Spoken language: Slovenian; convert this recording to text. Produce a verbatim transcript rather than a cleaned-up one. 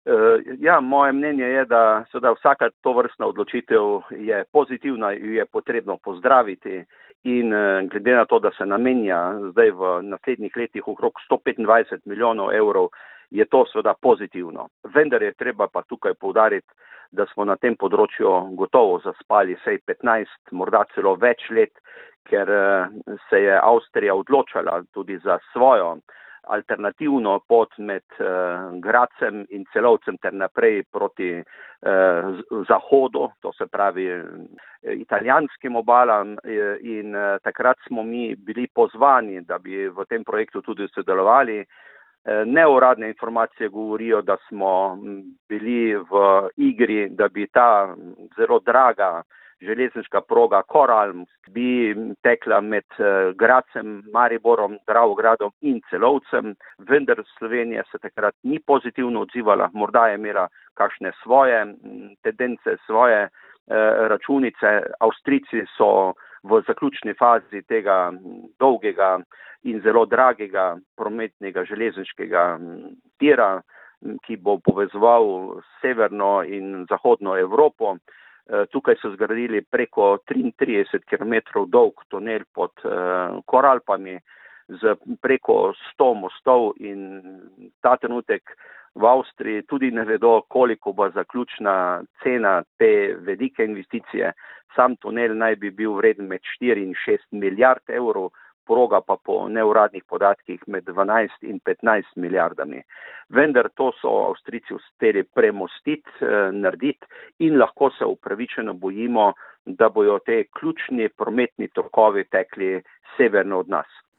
Ja, moje mnenje je, da seveda vsaka tovrstna odločitev je pozitivna, jo je potrebno pozdraviti in glede na to, da se namenja zdaj v naslednjih letih okrog sto petindvajset milijonov evrov, je to seveda pozitivno. Vendar je treba pa tukaj poudariti, da smo na tem področju gotovo zaspali vsaj petnajst, morda celo več let, ker se je Avstrija odločala tudi za svojo alternativno pot med eh, Grazem in Celovcem ter naprej proti eh, zahodu, to se pravi eh, italijanskim obalam eh, in eh, takrat smo mi bili pozvani, da bi v tem projektu tudi sodelovali. Eh, neuradne informacije govorijo, da smo bili v igri, da bi ta zelo draga železniška proga Koralm bi tekla med Grazem, Mariborom, Dravogradom in Celovcem, vendar Slovenija se takrat ni pozitivno odzivala, morda je imela kakšne svoje tendence, svoje eh, računice. Avstrijci so v zaključni fazi tega dolgega in zelo dragega prometnega železniškega tira, ki bo povezoval severno in zahodno Evropo. Tukaj so zgradili preko triintrideset kilometrov dolg tunel pod uh, Koralpami z preko sto mostov in ta trenutek v Avstriji tudi ne vedo, koliko bo zaključna cena te velike investicije. Sam tunel naj bi bil vreden med štiri in šest milijard evrov, proga pa po neuradnih podatkih med dvanajst in petnajst milijardami. Vendar to so Avstrijci uspeli premostiti, eh, narediti in lahko se upravičeno bojimo, da bojo te ključni prometni tokovi tekli severno od nas.